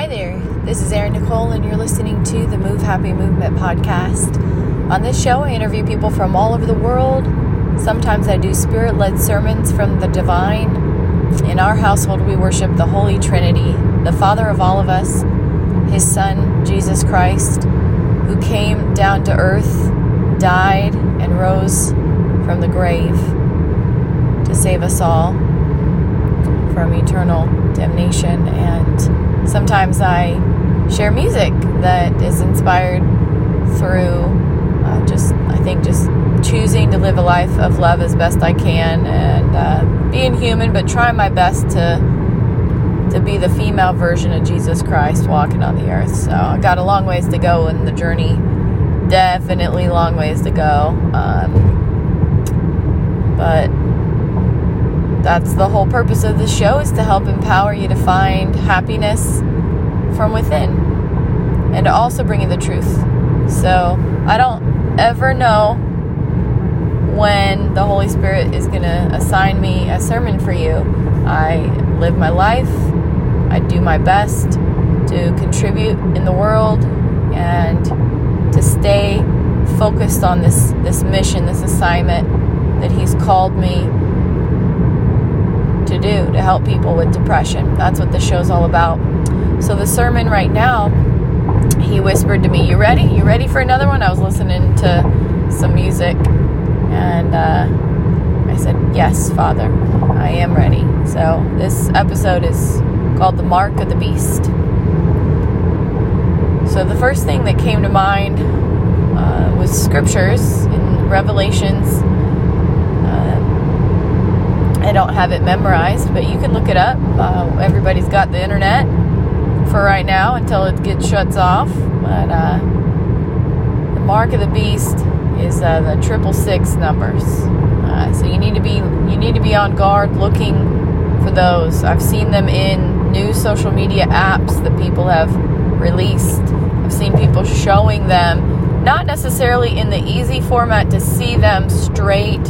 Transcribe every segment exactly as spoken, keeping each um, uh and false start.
Hi there, this is Erin Nicole, and you're listening to the Move Happy Movement podcast. On this show, I interview people from all over the world. Sometimes I do spirit-led sermons from the divine. In our household, we worship the Holy Trinity, the Father of all of us, His Son, Jesus Christ, who came down to earth, died, and rose from the grave to save us all from eternal damnation. And sometimes I share music that is inspired through uh, just, I think, just choosing to live a life of love as best I can, and uh, being human, but trying my best to to be the female version of Jesus Christ walking on the earth. So I got a long ways to go in the journey. Definitely long ways to go. Um, but that's the whole purpose of this show, is to help empower you to find happiness from within, and to also bring you the truth. So I don't ever know when the Holy Spirit is going to assign me a sermon for you. I live my life. I do my best to contribute in the world and to stay focused on this, this mission, this assignment that He's called me to do, to help people with depression. That's what the show's all about. So the sermon right now, He whispered to me, you ready? You ready for another one? I was listening to some music, and uh, I said, yes, Father, I am ready. So this episode is called The Mark of the Beast. So the first thing that came to mind uh, was scriptures in Revelations. I don't have it memorized, but you can look it up. Uh, everybody's got the internet for right now until it gets shuts off. But uh, the mark of the beast is uh, the triple six numbers. Uh, so you need to be you need to be on guard, looking for those. I've seen them in new social media apps that people have released. I've seen people showing them, not necessarily in the easy format to see them straight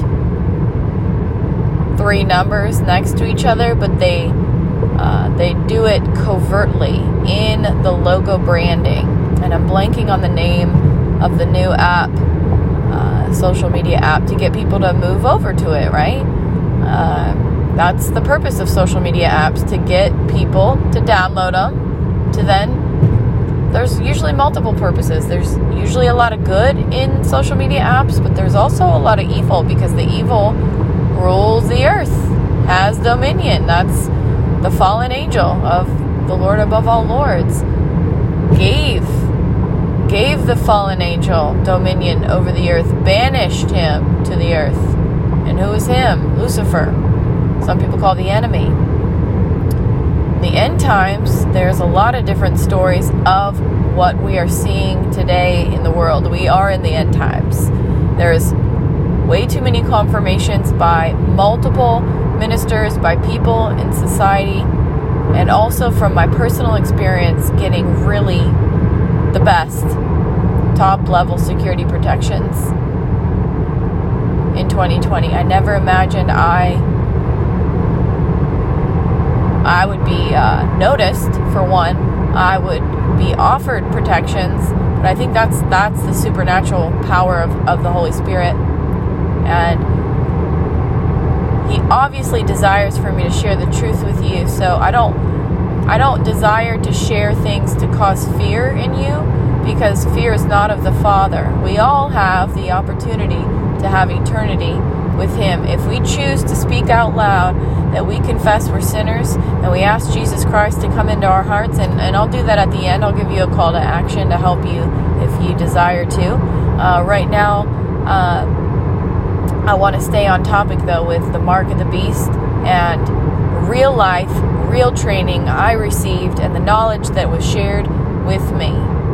three numbers next to each other, but they uh, they do it covertly in the logo branding. And I'm blanking on the name of the new app, uh, social media app, to get people to move over to it, right? Uh, that's the purpose of social media apps, to get people to download them, to then, there's usually multiple purposes. There's usually a lot of good in social media apps, but there's also a lot of evil, because the evil rules the earth, has dominion. That's the fallen angel of the Lord above all lords. Gave, gave the fallen angel dominion over the earth, banished him to the earth. And who is him? Lucifer. Some people call the enemy. In the end times, there's a lot of different stories of what we are seeing today in the world. We are in the end times. There's way too many confirmations by multiple ministers, by people in society, and also from my personal experience getting really the best top level security protections in twenty twenty. I never imagined I I would be uh, noticed, for one. I would be offered protections, but I think that's that's the supernatural power of, of the Holy Spirit. And He obviously desires for me to share the truth with you. So I don't I don't desire to share things to cause fear in you, because fear is not of the Father. We all have the opportunity to have eternity with Him. If we choose to speak out loud that we confess we're sinners, and we ask Jesus Christ to come into our hearts, and, and I'll do that at the end. I'll give you a call to action to help you if you desire to. Uh, right now, uh, I want to stay on topic, though, with the mark of the beast and real life, real training I received, and the knowledge that was shared with me.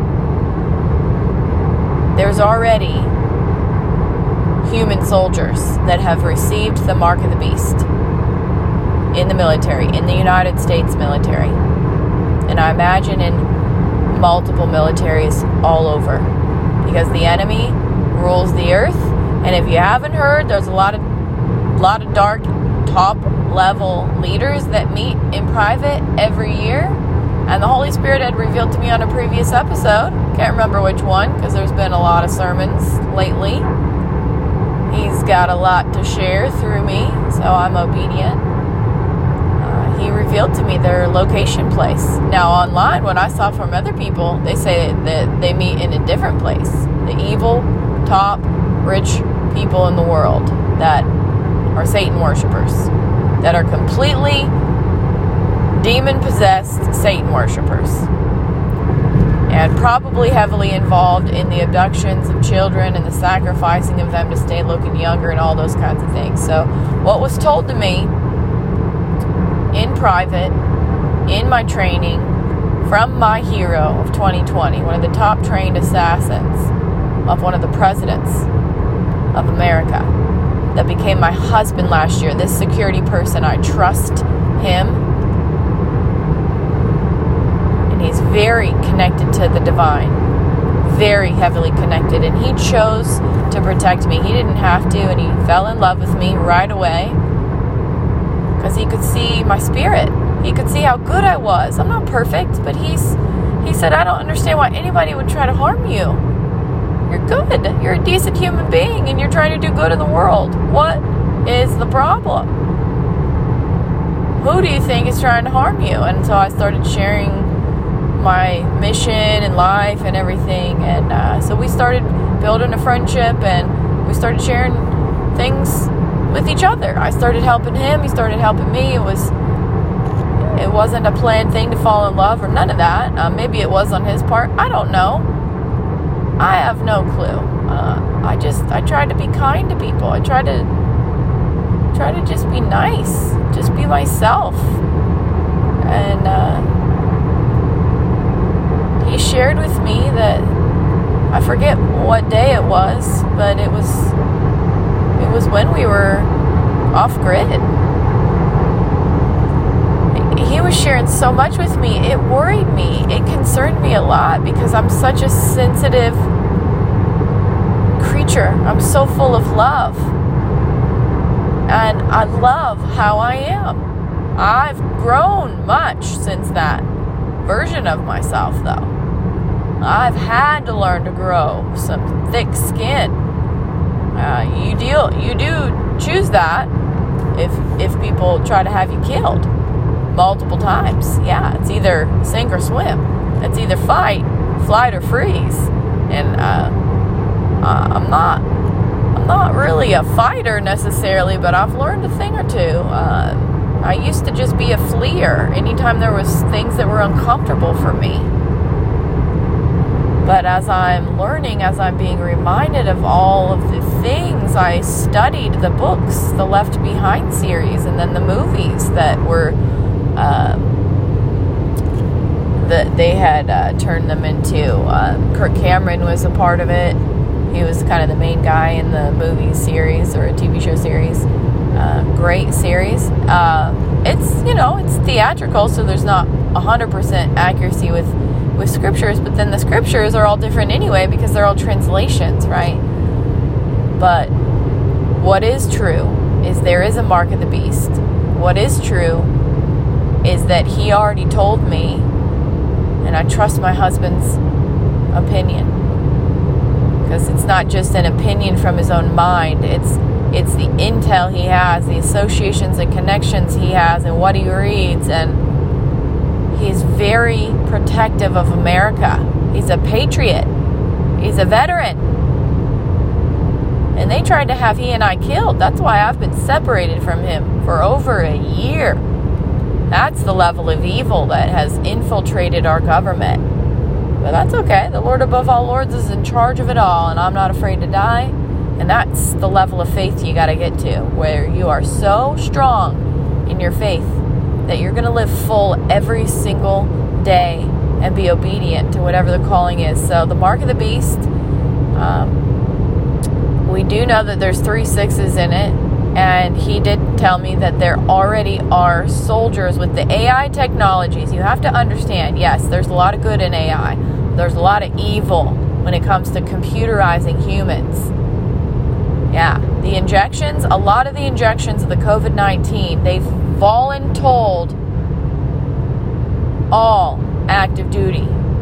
There's already human soldiers that have received the mark of the beast in the military, in the United States military. And I imagine in multiple militaries all over, because the enemy rules the earth. And if you haven't heard, there's a lot of lot of dark top level leaders that meet in private every year And the Holy Spirit had revealed to me on a previous episode, can't remember which one, because there's been a lot of sermons lately. He's got a lot to share through me, so I'm obedient. Uh, he revealed to me their location place. Now online, what I saw from other people, they say that they meet in a different place. The evil, top, rich people in the world that are Satan worshipers, that are completely demon-possessed Satan worshipers, and probably heavily involved in the abductions of children and the sacrificing of them to stay looking younger and all those kinds of things. So what was told to me in private, in my training, from my hero of twenty twenty, one of the top trained assassins of one of the presidents of America, that became my husband last year, this security person, I trust him. He's very connected to the divine, very heavily connected, and he chose to protect me. He didn't have to, and he fell in love with me right away because he could see my spirit. He could see how good I was. I'm not perfect, but he's he said, I don't understand why anybody would try to harm you. You're good. You're a decent human being, and you're trying to do good in the world. What is the problem? Who do you think is trying to harm you? And so I started sharing my mission and life and everything, and uh, so we started building a friendship, and we started sharing things with each other. I started helping him, he started helping me. It was it wasn't a planned thing to fall in love or none of that. Uh, maybe it was on his part, I don't know. I have no clue. uh, I just I tried to be kind to people. I tried to try to just be nice, just be myself. And uh he shared with me that, I forget what day it was, but it was it was when we were off grid. He was sharing so much with me, it worried me, it concerned me a lot, because I'm such a sensitive creature. I'm so full of love, and I love how I am. I've grown much since that version of myself, though. I've had to learn to grow some thick skin. Uh, you deal, you do choose that if if people try to have you killed multiple times. Yeah, it's either sink or swim. It's either fight, flight, or freeze. And uh, uh, I'm not, I'm not really a fighter necessarily, but I've learned a thing or two. Uh, I used to just be a fleer anytime there was things that were uncomfortable for me. But as I'm learning, as I'm being reminded of all of the things, I studied the books, the Left Behind series, and then the movies that were, um, that they had uh, turned them into. Um, Kirk Cameron was a part of it. He was kind of the main guy in the movie series or a T V show series. Uh, great series. Uh, it's, you know, it's theatrical, so there's not one hundred percent accuracy with with scriptures, but then the scriptures are all different anyway because they're all translations, right? But what is true is there is a mark of the beast. What is true is that he already told me, and I trust my husband's opinion, because it's not just an opinion from his own mind. It's it's the intel he has, the associations and connections he has, and what he reads, and he's very protective of America. He's a patriot. He's a veteran. And they tried to have he and I killed. That's why I've been separated from him for over a year. That's the level of evil that has infiltrated our government. But that's okay. The Lord above all lords is in charge of it all, and I'm not afraid to die. And that's the level of faith you got to get to, where you are so strong in your faith that you're going to live full every single day and be obedient to whatever the calling is. So the mark of the beast, um, we do know that there's three sixes in it, and he did tell me that there already are soldiers with the A I technologies. You have to understand, yes, there's a lot of good in A I. There's a lot of evil when it comes to computerizing humans. Yeah, the injections, a lot of the injections of the covid nineteen, they've voluntold all active duty.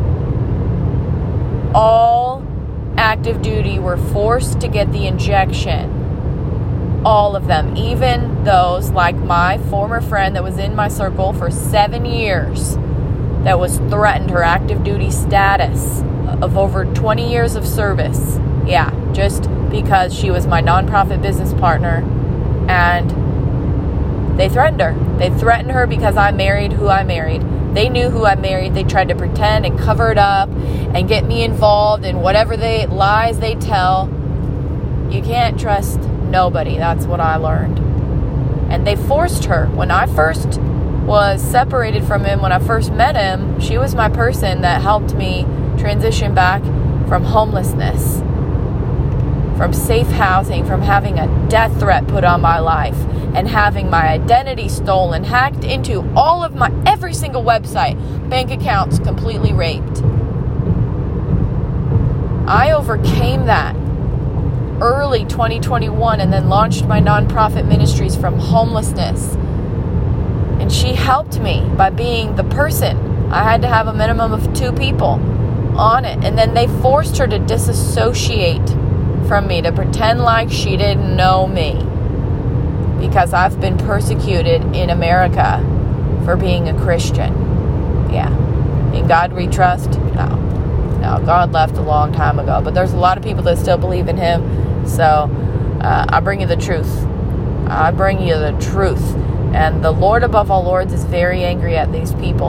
All active duty were forced to get the injection. All of them, even those like my former friend that was in my circle for seven years, that was threatened her active duty status of over twenty years of service. Yeah, just because she was my nonprofit business partner, and they threatened her. They threatened her because I married who I married. They knew who I married. They tried to pretend and cover it up and get me involved in whatever they lies they tell. You can't trust nobody. That's what I learned. And they forced her. When I first was separated from him, when I first met him, she was my person that helped me transition back from homelessness, from safe housing, from having a death threat put on my life, and having my identity stolen, hacked into, all of my, every single website, bank accounts completely raped. I overcame that early twenty twenty-one and then launched my nonprofit ministries from homelessness. And she helped me by being the person. I had to have a minimum of two people on it. And then they forced her to disassociate from me, to pretend like she didn't know me, because I've been persecuted in America for being a Christian. Yeah. In God we trust? No. No, God left a long time ago. But there's a lot of people that still believe in him. So uh, I bring you the truth. I bring you the truth. And the Lord above all lords is very angry at these people.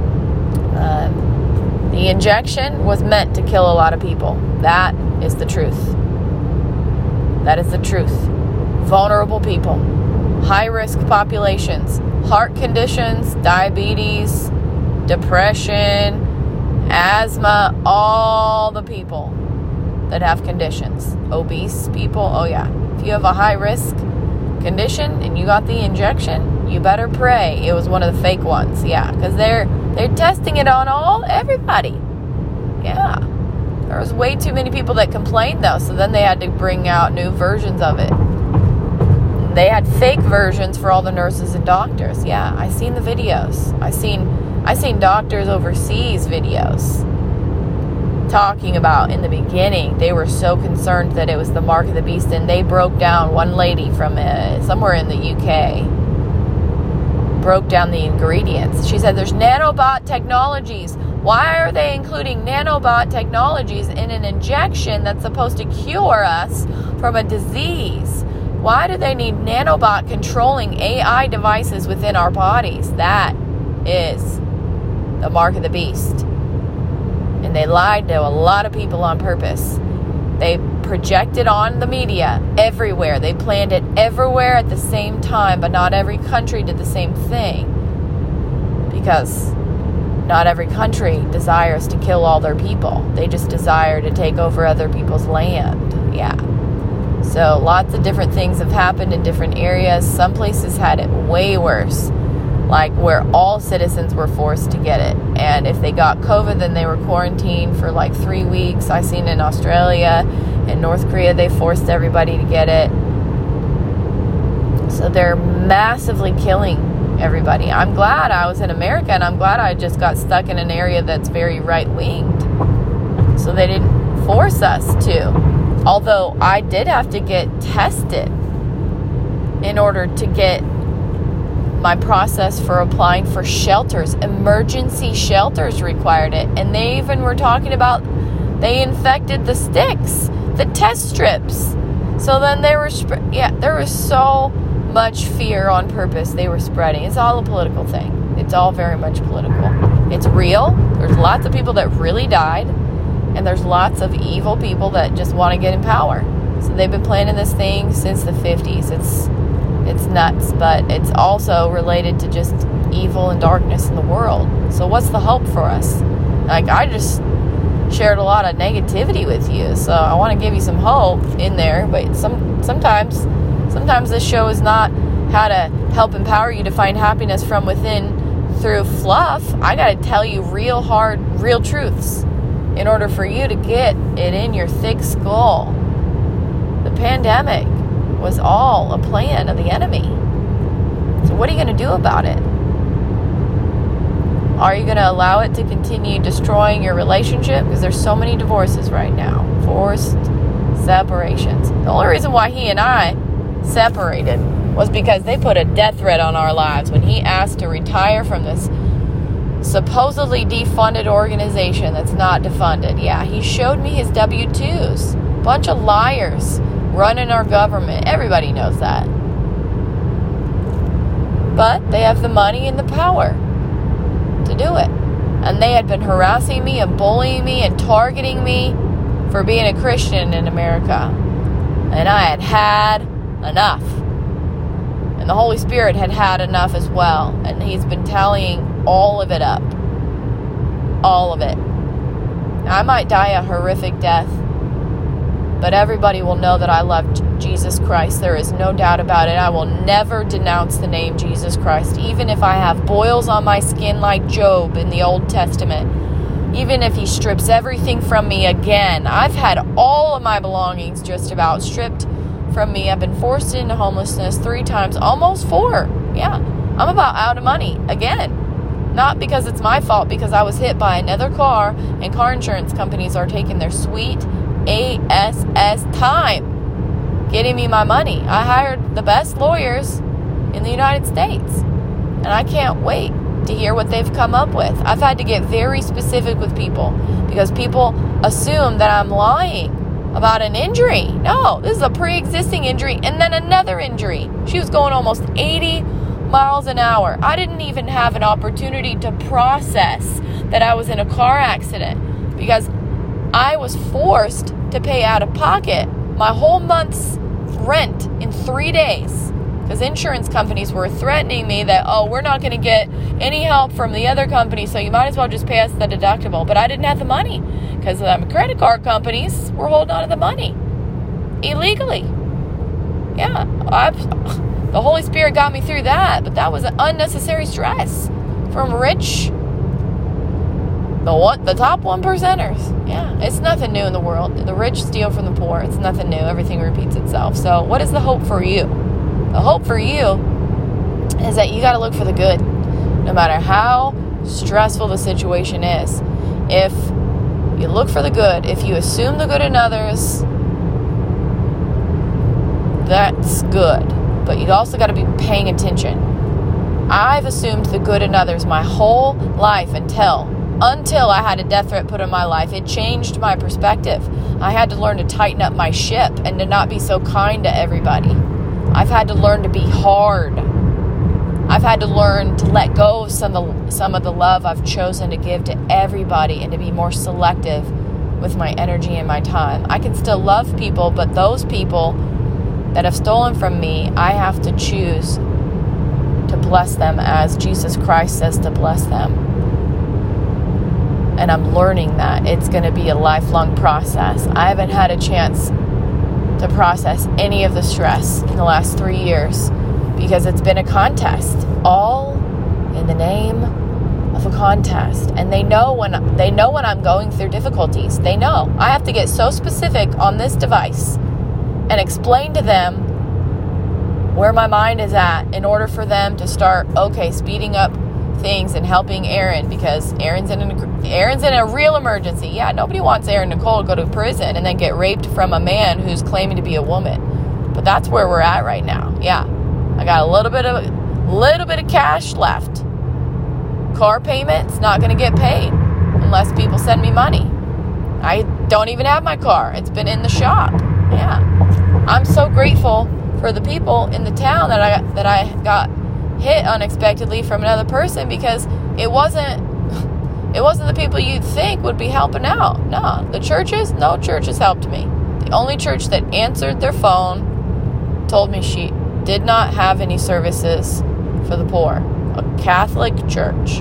Um, the injection was meant to kill a lot of people. That is the truth. That is the truth. Vulnerable people, high-risk populations, heart conditions, diabetes, depression, asthma, all the people that have conditions. Obese people, oh yeah. If you have a high-risk condition and you got the injection, you better pray it was one of the fake ones. Yeah, because they're they're testing it on all everybody. Yeah. There was way too many people that complained though, so then they had to bring out new versions of it. They had fake versions for all the nurses and doctors. Yeah, I seen the videos. I seen I seen doctors overseas videos talking about in the beginning. They were so concerned that it was the mark of the beast, and they broke down, one lady from uh, somewhere in the U K broke down the ingredients. She said there's nanobot technologies. Why are they including nanobot technologies in an injection that's supposed to cure us from a disease? Why do they need nanobot controlling A I devices within our bodies? That is the mark of the beast. And they lied to a lot of people on purpose. They projected on the media everywhere. They planned it everywhere at the same time, but not every country did the same thing. Because not every country desires to kill all their people. They just desire to take over other people's land. Yeah. So lots of different things have happened in different areas. Some places had it way worse, like where all citizens were forced to get it. And if they got COVID, then they were quarantined for like three weeks. I seen in Australia and North Korea, they forced everybody to get it. So they're massively killing everybody. I'm glad I was in America, and I'm glad I just got stuck in an area that's very right-winged. So they didn't force us to. Although I did have to get tested in order to get my process for applying for shelters. Emergency shelters required it. And they even were talking about, they infected the sticks, the test strips. So then they were, yeah, there was so much fear on purpose they were spreading. It's all a political thing. It's all very much political. It's real. There's lots of people that really died. And there's lots of evil people that just want to get in power. So they've been planning this thing since the fifties. It's it's nuts, but it's also related to just evil and darkness in the world. So what's the hope for us? Like, I just shared a lot of negativity with you, so I want to give you some hope in there. But some sometimes, sometimes this show is not how to help empower you to find happiness from within through fluff. I got to tell you real hard, real truths in order for you to get it in your thick skull. The pandemic was all a plan of the enemy. So what are you going to do about it? Are you going to allow it to continue destroying your relationship? Because there's so many divorces right now. Forced separations. The only reason why he and I separated was because they put a death threat on our lives when he asked to retire from this supposedly defunded organization that's not defunded. Yeah, he showed me his W two's. Bunch of liars running our government. Everybody knows that. But they have the money and the power to do it. And they had been harassing me and bullying me and targeting me for being a Christian in America. And I had had enough. And the Holy Spirit had had enough as well. And he's been tallying all of it up. All of it. Now, I might die a horrific death, but everybody will know that I love Jesus Christ. There is no doubt about it. I will never denounce the name Jesus Christ, even if I have boils on my skin like Job in the Old Testament. Even if he strips everything from me again. I've had all of my belongings just about stripped from me. I've been forced into homelessness three times, almost four. Yeah, I'm about out of money again. Not because it's my fault, because I was hit by another car, and car insurance companies are taking their sweet ass time getting me my money. I hired the best lawyers in the United States, and I can't wait to hear what they've come up with. I've had to get very specific with people because people assume that I'm lying about an injury. No, this is a pre-existing injury and then another injury. She was going almost eighty miles an hour. I didn't even have an opportunity to process that I was in a car accident because I was forced to pay out of pocket my whole month's rent in three days. Because insurance companies were threatening me that, oh, we're not going to get any help from the other company, so you might as well just pay us the deductible. But I didn't have the money because the credit card companies were holding on to the money illegally. Yeah, I've, the Holy Spirit got me through that, but that was an unnecessary stress from rich, the what, the top one percenters. Yeah, it's nothing new in the world. The rich steal from the poor. It's nothing new. Everything repeats itself. So what is the hope for you? The hope for you is that you got to look for the good, no matter how stressful the situation is. If you look for the good, if you assume the good in others, that's good. But you also got to be paying attention. I've assumed the good in others my whole life until, until I had a death threat put in my life. It changed my perspective. I had to learn to tighten up my ship and to not be so kind to everybody. I've had to learn to be hard. I've had to learn to let go of some of the, some of the love I've chosen to give to everybody and to be more selective with my energy and my time. I can still love people, but those people that have stolen from me, I have to choose to bless them as Jesus Christ says to bless them. And I'm learning that. It's going to be a lifelong process. I haven't had a chance to process any of the stress in the last three years because it's been a contest, all in the name of a contest. And they know when they know when I'm going through difficulties. They know. I have to get so specific on this device and explain to them where my mind is at in order for them to start, okay, speeding up things and helping Aaron, because Aaron's in an, Aaron's in a real emergency. Yeah, nobody wants Aaron Nicole to go to prison and then get raped from a man who's claiming to be a woman. But that's where we're at right now. Yeah, I got a little bit of little bit of cash left. Car payment's not going to get paid unless people send me money. I don't even have my car. It's been in the shop. Yeah, I'm so grateful for the people in the town that I that I got hit unexpectedly from another person, because it wasn't it wasn't the people you'd think would be helping out. No, the churches, no churches helped me. The only church that answered their phone told me she did not have any services for the poor. A Catholic church,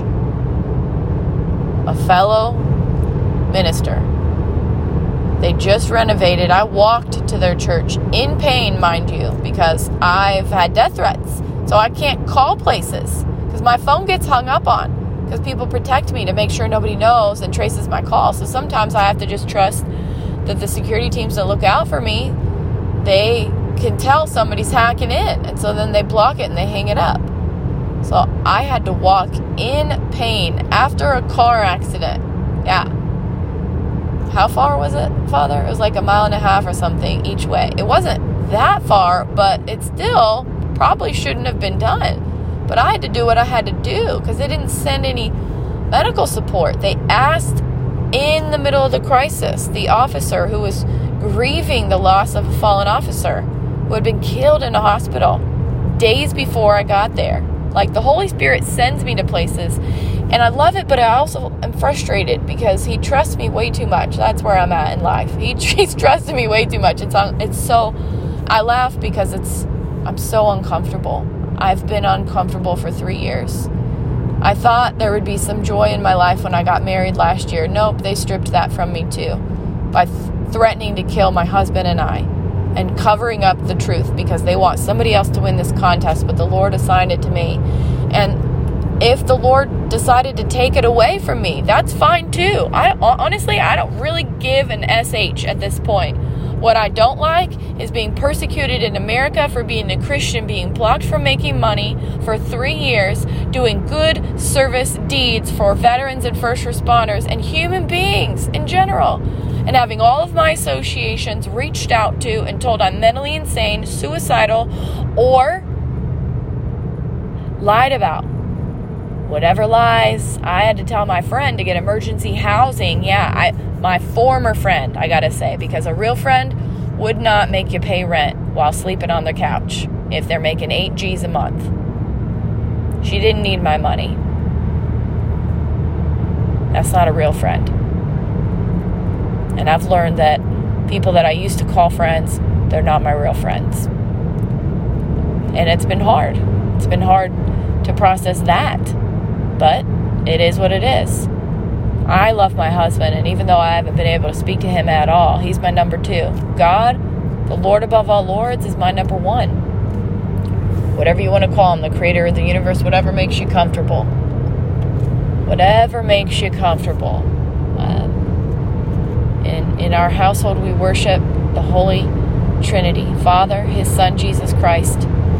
a fellow minister. They just renovated. I walked to their church in pain, mind you, because I've had death threats. So I can't call places because my phone gets hung up on because people protect me to make sure nobody knows and traces my call. So sometimes I have to just trust that the security teams that look out for me, they can tell somebody's hacking in. And so then they block it and they hang it up. So I had to walk in pain after a car accident. Yeah. How far was it, Father? It was like a mile and a half or something each way. It wasn't that far, but it still probably shouldn't have been done. But I had to do what I had to do because they didn't send any medical support. They asked in the middle of the crisis, the officer who was grieving the loss of a fallen officer who had been killed in a hospital days before I got there. Like, the Holy Spirit sends me to places, and I love it, but I also am frustrated because he trusts me way too much. That's where I'm at in life. He, he's trusting me way too much. It's un, it's so, I laugh because it's, I'm so uncomfortable. I've been uncomfortable for three years. I thought there would be some joy in my life when I got married last year. Nope, they stripped that from me too by th- threatening to kill my husband and I and covering up the truth because they want somebody else to win this contest, but the Lord assigned it to me. And if the Lord decided to take it away from me, that's fine too. I honestly, I don't really give an S H at this point. What I don't like is being persecuted in America for being a Christian, being blocked from making money for three years, doing good service deeds for veterans and first responders and human beings in general, and having all of my associations reached out to and told I'm mentally insane, suicidal, or lied about. Whatever lies, I had to tell my friend to get emergency housing. Yeah, I my former friend, I gotta say, because a real friend would not make you pay rent while sleeping on the couch if they're making eight G's a month. She didn't need my money. That's not a real friend. And I've learned that people that I used to call friends, they're not my real friends. And it's been hard. It's been hard to process that. But it is what it is. I love my husband, and even though I haven't been able to speak to him at all, he's my number two. God, the Lord above all lords, is my number one. Whatever you want to call him, the creator of the universe, whatever makes you comfortable. Whatever makes you comfortable. Um, in, in our household, we worship the Holy Trinity, Father, His Son, Jesus Christ,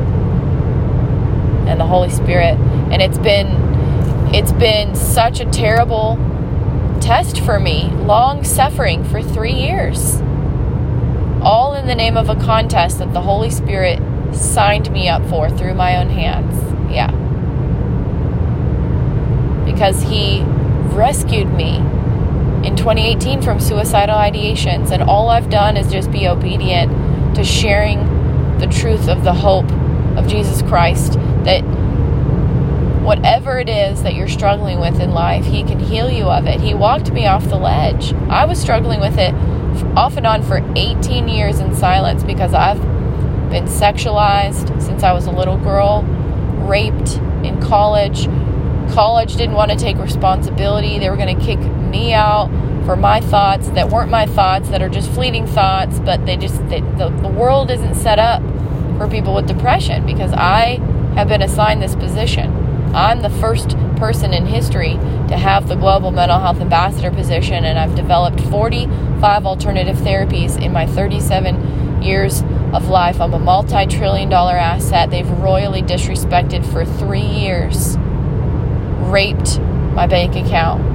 and the Holy Spirit. And it's been, it's been such a terrible test for me, long suffering for three years, all in the name of a contest that the Holy Spirit signed me up for through my own hands. Yeah, because He rescued me in twenty eighteen from suicidal ideations, and all I've done is just be obedient to sharing the truth of the hope of Jesus Christ, that whatever it is that you're struggling with in life, He can heal you of it. He walked me off the ledge. I was struggling with it off and on for eighteen years in silence because I've been sexualized since I was a little girl, raped in college. College didn't want to take responsibility. They were going to kick me out for my thoughts that weren't my thoughts, that are just fleeting thoughts, but they just, they, the, the world isn't set up for people with depression because I have been assigned this position. I'm the first person in history to have the Global Mental Health Ambassador position, and I've developed forty-five alternative therapies in my thirty-seven years of life. I'm a multi-trillion dollar asset they've royally disrespected for three years. Raped my bank account.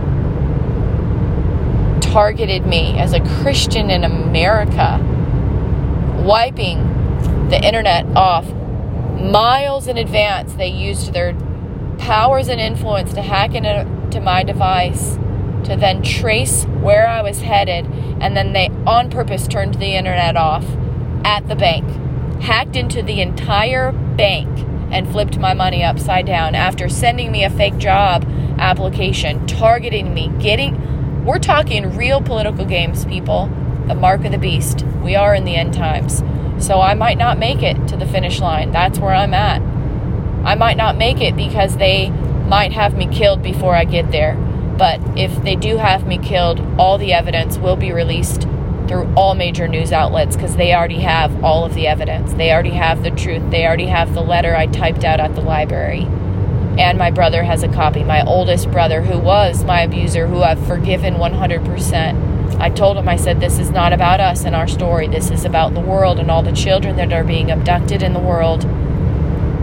Targeted me as a Christian in America. Wiping the internet off miles in advance. They used their powers and influence to hack into my device, to then trace where I was headed, and then they on purpose turned the internet off at the bank, hacked into the entire bank, and flipped my money upside down after sending me a fake job application, targeting me, getting, we're talking real political games, people, the mark of the beast. We are in the end times. So I might not make it to the finish line. That's where I'm at. I might not make it because they might have me killed before I get there. But if they do have me killed, all the evidence will be released through all major news outlets because they already have all of the evidence. They already have the truth. They already have the letter I typed out at the library. And my brother has a copy. My oldest brother, who was my abuser, who I've forgiven one hundred percent. I told him, I said, this is not about us and our story. This is about the world and all the children that are being abducted in the world,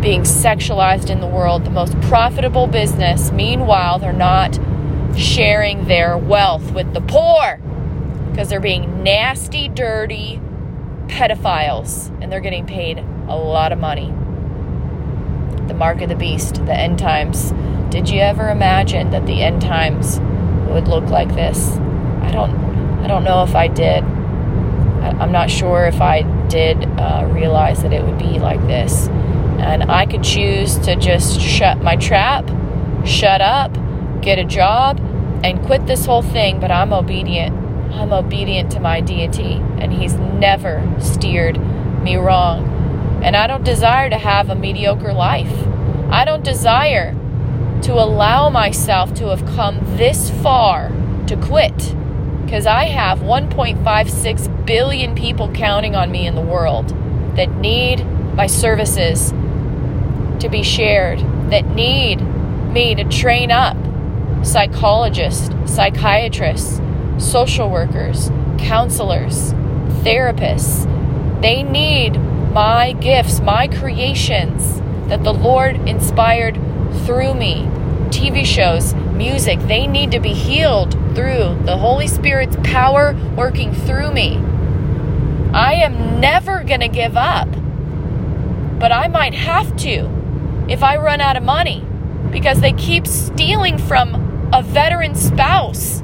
being sexualized in the world, the most profitable business. Meanwhile, they're not sharing their wealth with the poor because they're being nasty, dirty pedophiles, and they're getting paid a lot of money. The mark of the beast, the end times. Did you ever imagine that the end times would look like this? I don't I don't know if I did. I, I'm not sure if I did uh, realize that it would be like this. And I could choose to just shut my trap, shut up, get a job, and quit this whole thing, but I'm obedient. I'm obedient to my deity, and he's never steered me wrong. And I don't desire to have a mediocre life. I don't desire to allow myself to have come this far to quit, because I have one point five six billion people counting on me in the world that need my services to be shared, that need me to train up psychologists, psychiatrists, social workers, counselors, therapists. They need my gifts, my creations that the Lord inspired through me. T V shows, music, they need to be healed through the Holy Spirit's power working through me. I am never going to give up, but I might have to if I run out of money, because they keep stealing from a veteran spouse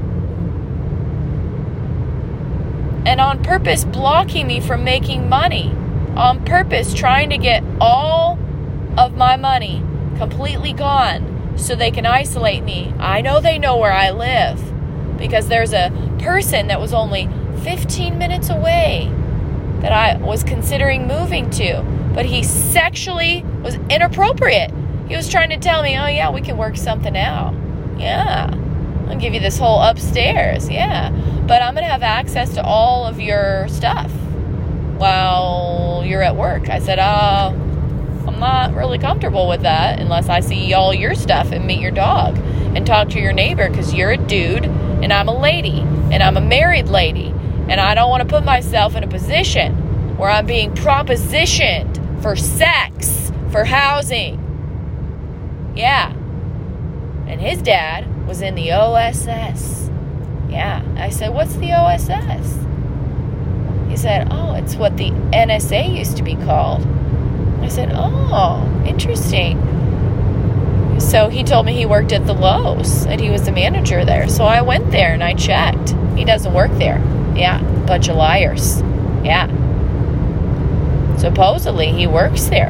and on purpose blocking me from making money, on purpose trying to get all of my money completely gone so they can isolate me. I know they know where I live, because there's a person that was only fifteen minutes away that I was considering moving to, but he sexually was inappropriate. He was trying to tell me, oh yeah, we can work something out. Yeah, I'll give you this whole upstairs. Yeah, but I'm going to have access to all of your stuff while you're at work. I said, oh, I'm not really comfortable with that unless I see all your stuff and meet your dog and talk to your neighbor, because you're a dude and I'm a lady and I'm a married lady, and I don't want to put myself in a position where I'm being propositioned for sex, for housing. Yeah. And his dad was in the O S S. Yeah. I said, what's the O S S? He said, oh, it's what the N S A used to be called. I said, oh, interesting. So he told me he worked at the Lowe's and he was the manager there. So I went there and I checked. He doesn't work there. Yeah, bunch of liars. Yeah. Supposedly he works there.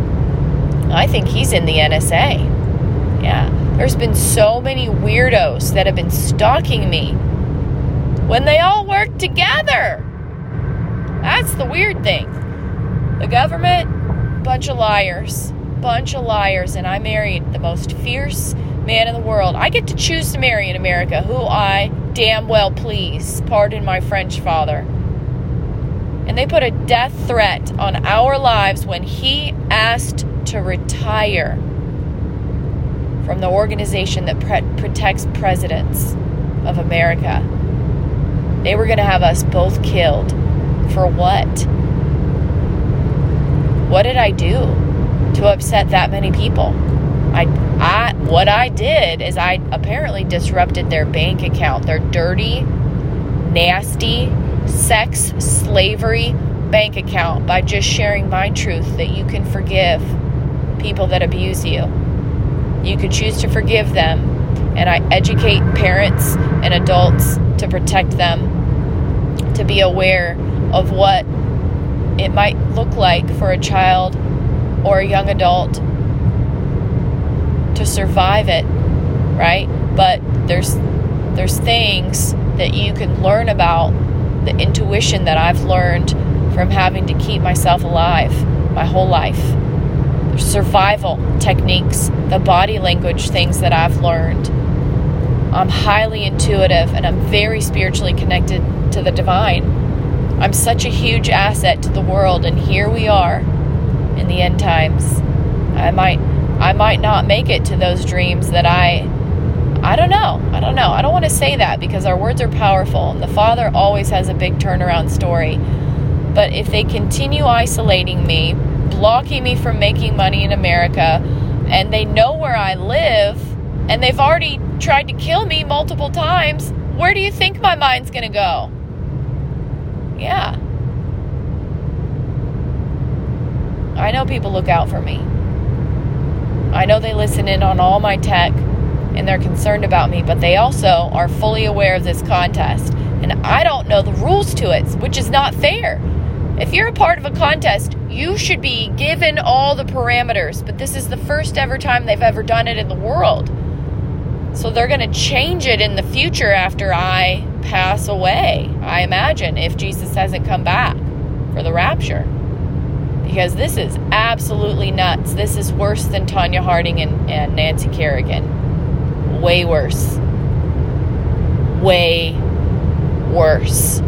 I think he's in the N S A. Yeah. There's been so many weirdos that have been stalking me when they all work together. That's the weird thing. The government, bunch of liars. Bunch of liars. And I married the most fierce man in the world. I get to choose to marry in America who I damn well please. Pardon my French, father. And they put a death threat on our lives when he asked to retire from the organization that pre- protects presidents of America. They were going to have us both killed. For what? What did I do to upset that many people? I, I, what I did is I apparently disrupted their bank account, their dirty, nasty, sex slavery bank account, by just sharing my truth that you can forgive people that abuse you. You can choose to forgive them, and I educate parents and adults to protect them, to be aware of what it might look like for a child or a young adult to survive it, right? But there's there's things that you can learn about, the intuition that I've learned from having to keep myself alive my whole life. There's survival techniques, the body language things that I've learned. I'm highly intuitive and I'm very spiritually connected to the divine. I'm such a huge asset to the world, and here we are in the end times. I might I might not make it to those dreams that I I don't know. I don't know. I don't want to say that, because our words are powerful and the Father always has a big turnaround story. But if they continue isolating me blocking me from making money in America, and they know where I live, and they've already tried to kill me multiple times. Where do you think my mind's going to go? Yeah. I know people look out for me. I know they listen in on all my tech, and they're concerned about me, but they also are fully aware of this contest. And I don't know the rules to it, which is not fair. If you're a part of a contest, you should be given all the parameters. But this is the first ever time they've ever done it in the world. So they're going to change it in the future after I pass away, I imagine, if Jesus hasn't come back for the rapture. Because this is absolutely nuts. This is worse than Tonya Harding and, and Nancy Kerrigan. Way worse. Way worse.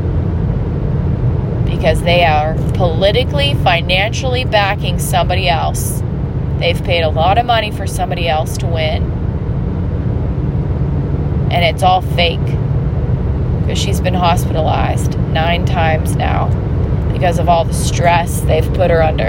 Because they are politically, financially backing somebody else. They've paid a lot of money for somebody else to win. And it's all fake. Because she's been hospitalized nine times now. Because of all the stress they've put her under.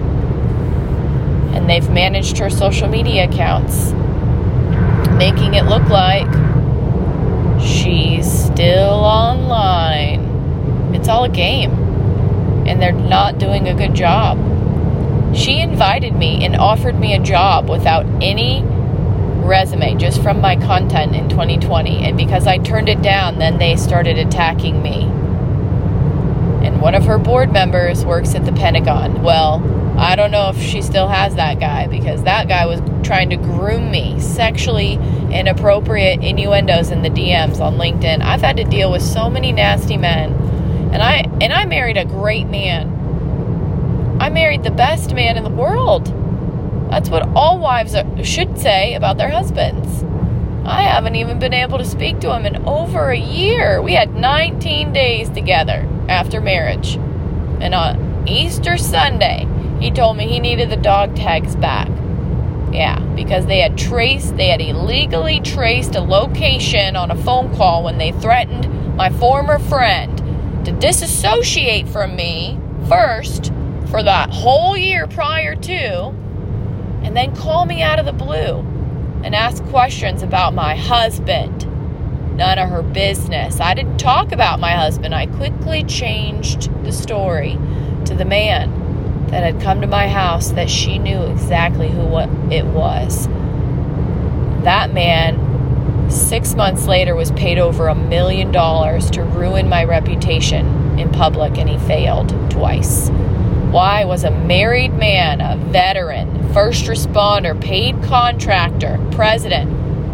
And they've managed her social media accounts, making it look like she's still online. It's all a game. And they're not doing a good job. She invited me and offered me a job without any resume, just from my content in twenty twenty. And because I turned it down, then they started attacking me. And one of her board members works at the Pentagon. Well, I don't know if she still has that guy, because that guy was trying to groom me, sexually inappropriate innuendos in the D Ms on LinkedIn. I've had to deal with so many nasty men. And I and I married a great man. I married the best man in the world. That's what all wives are, should say about their husbands. I haven't even been able to speak to him in over a year. We had nineteen days together after marriage. And on Easter Sunday, he told me he needed the dog tags back. Yeah, because they had traced, they had illegally traced a location on a phone call when they threatened my former friend to disassociate from me first for that whole year prior to, and then call me out of the blue and ask questions about my husband. None of her business. I didn't talk about my husband. I quickly changed the story to the man that had come to my house, that she knew exactly who what it was. That man, six months later, was paid over a million dollars to ruin my reputation in public, and he failed twice. Why was a married man, a veteran, first responder, paid contractor, president,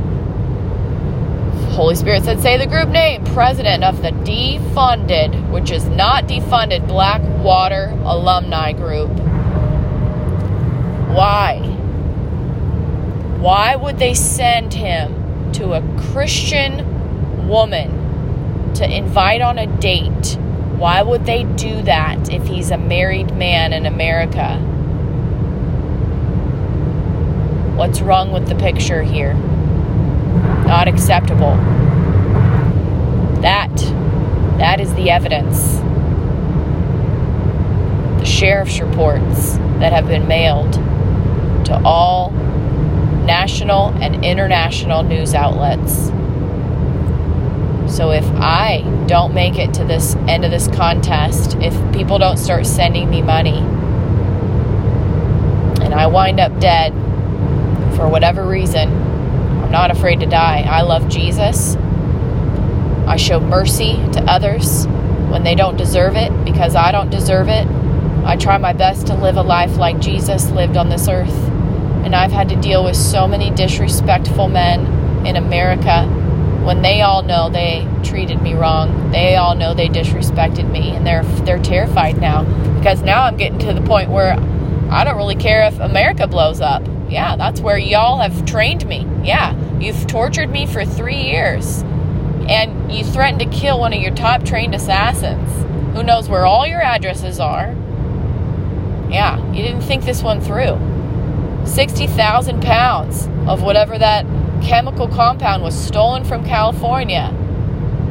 Holy Spirit said, say the group name, president of the defunded, which is not defunded, Blackwater Alumni Group. Why? Why would they send him to a Christian woman to invite on a date? Why would they do that if he's a married man in America? What's wrong with the picture here? Not acceptable. That, that is the evidence. The sheriff's reports that have been mailed to all national and international news outlets. So if I don't make it to this end of this contest, if people don't start sending me money, and I wind up dead for whatever reason, I'm not afraid to die. I love Jesus. I show mercy to others when they don't deserve it, because I don't deserve it. I try my best to live a life like Jesus lived on this earth. And I've had to deal with so many disrespectful men in America when they all know they treated me wrong. They all know they disrespected me, and they're they're terrified now, because now I'm getting to the point where I don't really care if America blows up. Yeah, that's where y'all have trained me. Yeah, you've tortured me for three years. And you threatened to kill one of your top trained assassins, who knows where all your addresses are. Yeah, you didn't think this one through. sixty thousand pounds of whatever that chemical compound was stolen from California.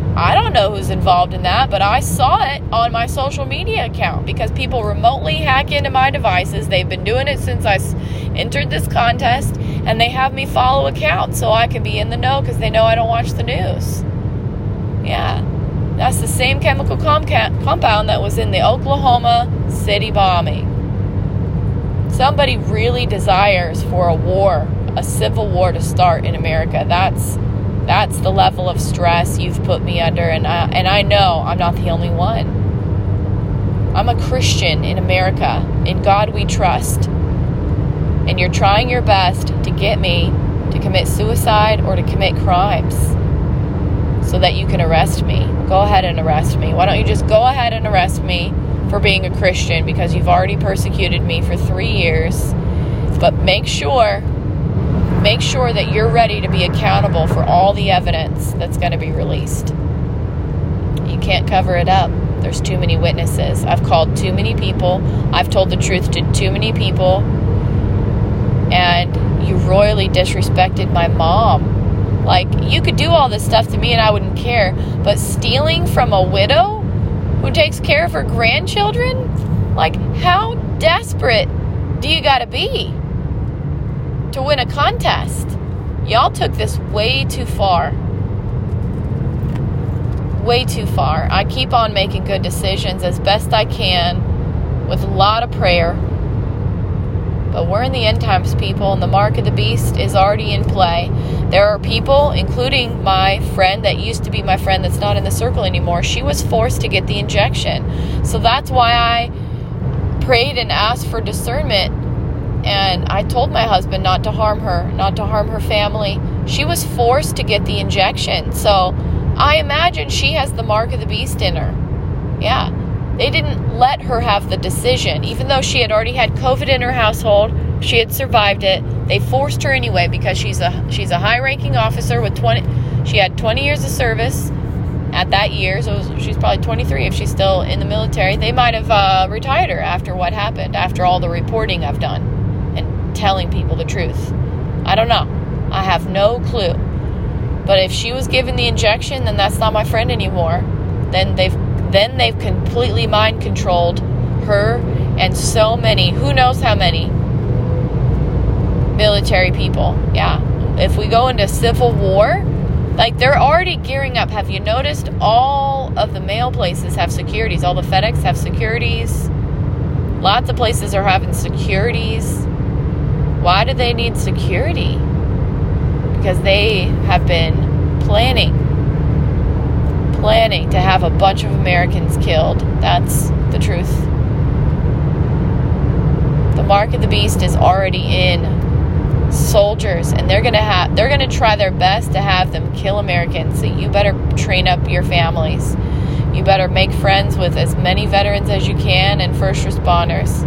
I don't know who's involved in that, but I saw it on my social media account because people remotely hack into my devices. They've been doing it since I entered this contest, and they have me follow accounts so I can be in the know because they know I don't watch the news. Yeah, that's the same chemical comca- compound that was in the Oklahoma City bombing. Somebody really desires for a war, a civil war to start in America. That's That's the level of stress you've put me under, and I, and I know I'm not the only one. I'm a Christian in America. In God we trust. And you're trying your best to get me to commit suicide or to commit crimes so that you can arrest me. Go ahead and arrest me. Why don't you just go ahead and arrest me for being a Christian, because you've already persecuted me for three years. But make sure... Make sure that you're ready to be accountable for all the evidence that's going to be released. You can't cover it up. There's too many witnesses. I've called too many people. I've told the truth to too many people. And you royally disrespected my mom. Like, you could do all this stuff to me and I wouldn't care. But stealing from a widow who takes care of her grandchildren? Like, how desperate do you got to be to win a contest? Y'all took this way too far. Way too far. I keep on making good decisions as best I can with a lot of prayer. But we're in the end times, people, and the mark of the beast is already in play. There are people, including my friend that used to be my friend that's not in the circle anymore. She was forced to get the injection. So that's why I prayed and asked for discernment. And I told my husband not to harm her, not to harm her family. She was forced to get the injection. So I imagine she has the mark of the beast in her. Yeah. They didn't let her have the decision. Even though she had already had COVID in her household, she had survived it. They forced her anyway because she's a she's a high-ranking officer with twenty. She had twenty years of service at that year. So she's probably twenty-three if she's still in the military. They might have uh, retired her after what happened, after all the reporting I've done. Telling people the truth. I don't know. I have no clue. But if she was given the injection, then that's not my friend anymore. Then they've then they've completely mind controlled her and so many, who knows how many military people. Yeah. If we go into civil war, like they're already gearing up. Have you noticed all of the mail places have securities? All the FedEx have securities. Lots of places are having securities. Why do they need security? Because they have been planning, planning to have a bunch of Americans killed. That's the truth. The mark of the beast is already in soldiers, and they're gonna have, they're gonna try their best to have them kill Americans. So you better train up your families. You better make friends with as many veterans as you can and first responders.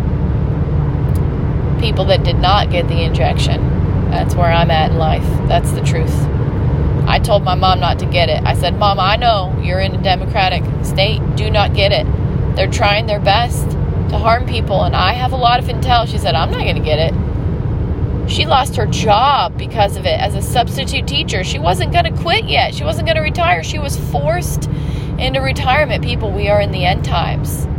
People that did not get the injection. That's where I'm at in life. That's the truth. I told my mom not to get it. I said, Mom, I know you're in a democratic state. Do not get it. They're trying their best to harm people, and I have a lot of intel. She said, I'm not going to get it. She lost her job because of it as a substitute teacher. She wasn't going to quit yet. She wasn't going to retire. She was forced into retirement. People, we are in the end times.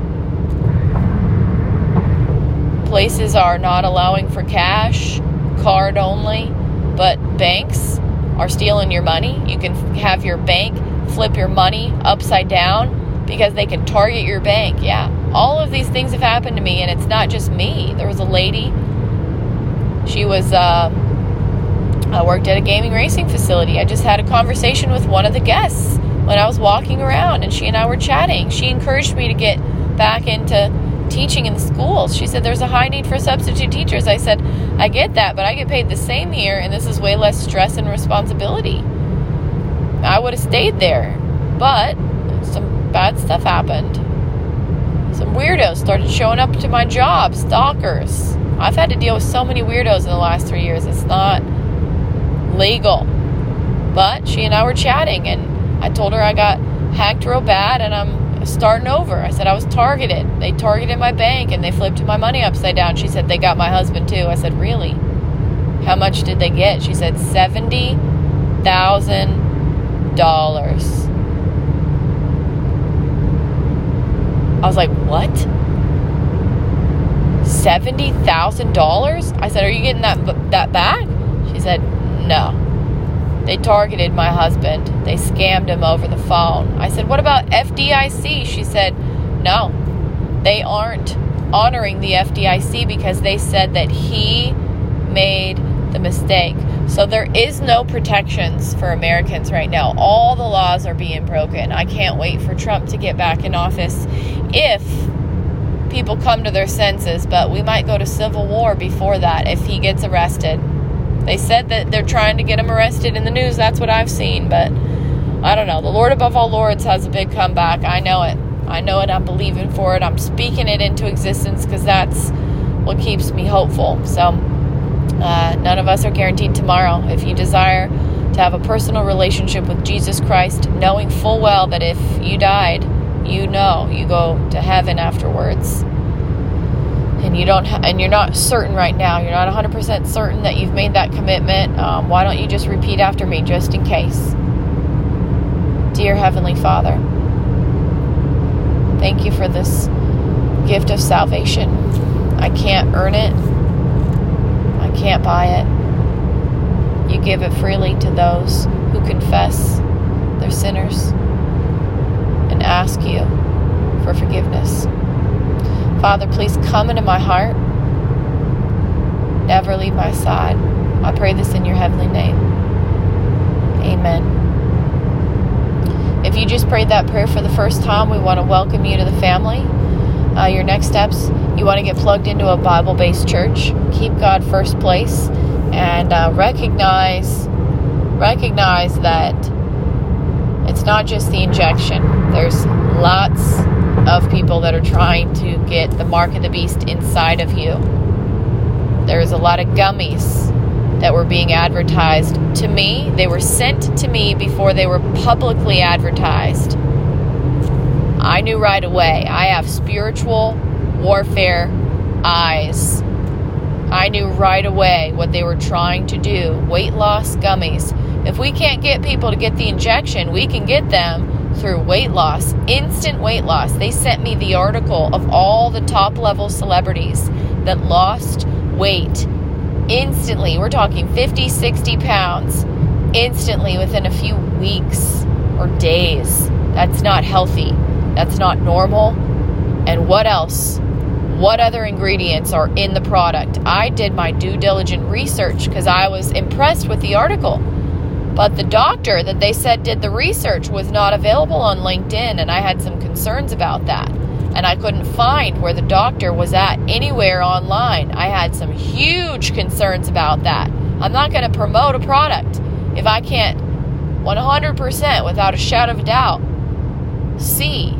Places are not allowing for cash, card only, but banks are stealing your money. You can have your bank flip your money upside down because they can target your bank. Yeah, all of these things have happened to me, and it's not just me. There was a lady. She was, uh, I worked at a gaming racing facility. I just had a conversation with one of the guests when I was walking around, and she and I were chatting. She encouraged me to get back into teaching in the schools. She said there's a high need for substitute teachers. I said, I get that, but I get paid the same here, and this is way less stress and responsibility. I would have stayed there, but some bad stuff happened. Some weirdos started showing up to my job, stalkers. I've had to deal with so many weirdos in the last three years. It's not legal. But she and I were chatting, and I told her I got hacked real bad, and I'm starting over. I said I was targeted. They targeted my bank, and they flipped my money upside down. She said they got my husband too. I said, really? How much did they get? She said seventy thousand dollars. was like, what? seventy thousand dollars? I said, are you getting that that back? She said, no. They targeted my husband. They scammed him over the phone. I said, what about F D I C? She said, no. They aren't honoring the F D I C because they said that he made the mistake. So there is no protections for Americans right now. All the laws are being broken. I can't wait for Trump to get back in office if people come to their senses, but we might go to civil war before that if he gets arrested. They said that they're trying to get him arrested in the news. That's what I've seen, but I don't know. The Lord above all lords has a big comeback. I know it. I know it. I'm believing for it. I'm speaking it into existence because that's what keeps me hopeful. So uh, none of us are guaranteed tomorrow. If you desire to have a personal relationship with Jesus Christ, knowing full well that if you died, you know you go to heaven afterwards. And you don't, ha- and you're not certain right now. You're not one hundred percent certain that you've made that commitment. Um, why don't you just repeat after me, just in case? Dear Heavenly Father, thank you for this gift of salvation. I can't earn it. I can't buy it. You give it freely to those who confess their sinners and ask you for forgiveness. Father, please come into my heart. Never leave my side. I pray this in your heavenly name. Amen. If you just prayed that prayer for the first time, we want to welcome you to the family. Uh, your next steps, you want to get plugged into a Bible-based church. Keep God first place. And uh, recognize, recognize that it's not just the injection. There's lots of people that are trying to get the mark of the beast inside of you. There's a lot of gummies that were being advertised to me. They were sent to me before they were publicly advertised. I knew right away. I have spiritual warfare eyes. I knew right away what they were trying to do. Weight loss gummies. If we can't get people to get the injection, we can get them through weight loss, instant weight loss. They sent me the article of all the top level celebrities that lost weight instantly. We're talking fifty, sixty pounds instantly within a few weeks or days. That's not healthy. That's not normal. And what else? What other ingredients are in the product? I did my due diligent research because I was impressed with the article. But the doctor that they said did the research was not available on LinkedIn, and I had some concerns about that. And I couldn't find where the doctor was at anywhere online. I had some huge concerns about that. I'm not going to promote a product if I can't one hundred percent without a shadow of a doubt see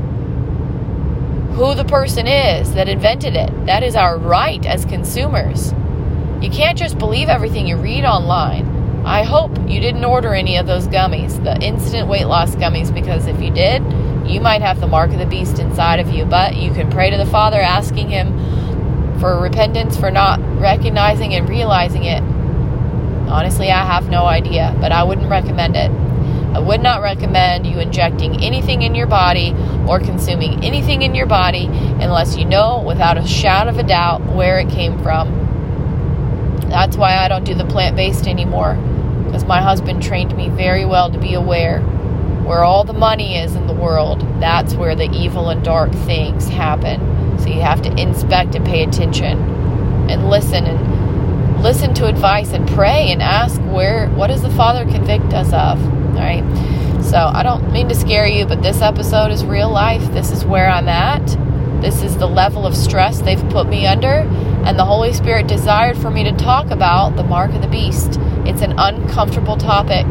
who the person is that invented it. That is our right as consumers. You can't just believe everything you read online. I hope you didn't order any of those gummies, the instant weight loss gummies, because if you did, you might have the mark of the beast inside of you. But you can pray to the Father, asking him for repentance for not recognizing and realizing it. Honestly, I have no idea, but I wouldn't recommend it. I would not recommend you injecting anything in your body or consuming anything in your body unless you know without a shadow of a doubt where it came from. That's why I don't do the plant-based anymore, because my husband trained me very well to be aware where all the money is in the world. That's where the evil and dark things happen. So you have to inspect and pay attention and listen and listen to advice and pray and ask where, what does the Father convict us of? All right. So I don't mean to scare you, but this episode is real life. This is where I'm at. This is the level of stress they've put me under. And the Holy Spirit desired for me to talk about the mark of the beast. It's an uncomfortable topic.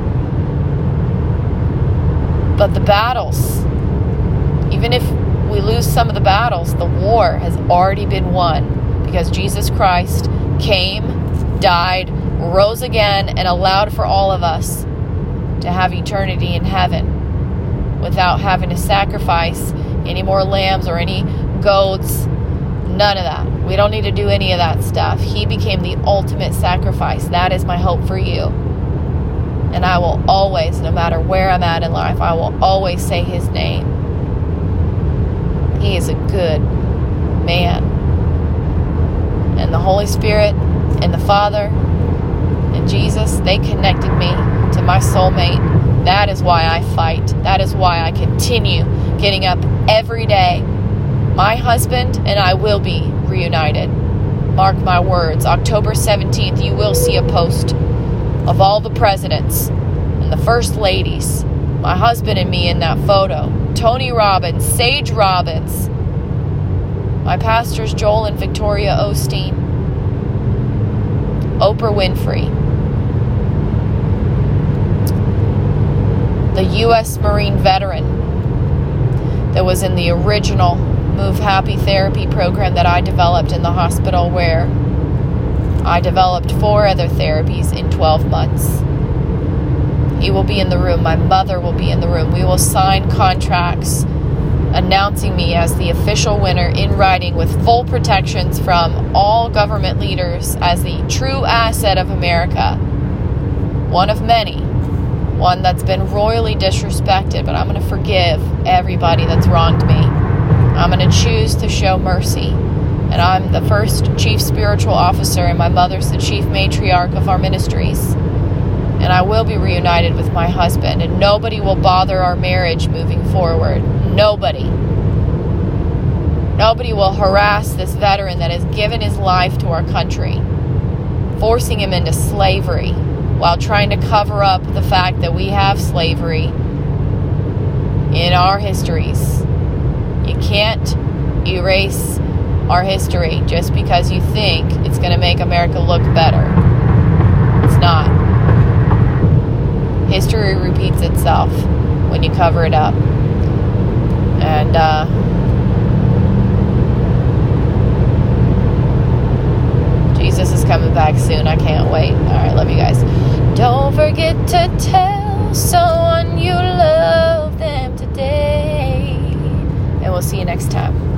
But the battles, even if we lose some of the battles, the war has already been won, because Jesus Christ came, died, rose again, and allowed for all of us to have eternity in heaven without having to sacrifice any more lambs or any goats. None of that. We don't need to do any of that stuff. He became the ultimate sacrifice. That is my hope for you. And I will always, no matter where I'm at in life, I will always say his name. He is a good man. And the Holy Spirit and the Father and Jesus, they connected me to my soulmate. That is why I fight. That is why I continue getting up every day. My husband and I will be reunited. Mark my words. October seventeenth, you will see a post of all the presidents and the first ladies. My husband and me in that photo. Tony Robbins, Sage Robbins, my pastors Joel and Victoria Osteen, Oprah Winfrey, the U S Marine veteran that was in the original Move Happy therapy program that I developed in the hospital, where I developed four other therapies in twelve months. He will be in the room. My mother will be in the room. We will sign contracts announcing me as the official winner in writing, with full protections from all government leaders as the true asset of America. One of many. One that's been royally disrespected, but I'm going to forgive everybody that's wronged me. I'm going to choose to show mercy. And I'm the first chief spiritual officer, and my mother's the chief matriarch of our ministries. And I will be reunited with my husband, and nobody will bother our marriage moving forward. Nobody. Nobody will harass this veteran that has given his life to our country, forcing him into slavery while trying to cover up the fact that we have slavery in our histories. You can't erase our history just because you think it's going to make America look better. It's not. History repeats itself when you cover it up. And uh, Jesus is coming back soon. I can't wait. All right, love you guys. Don't forget to tell someone you love them today. And we'll see you next time.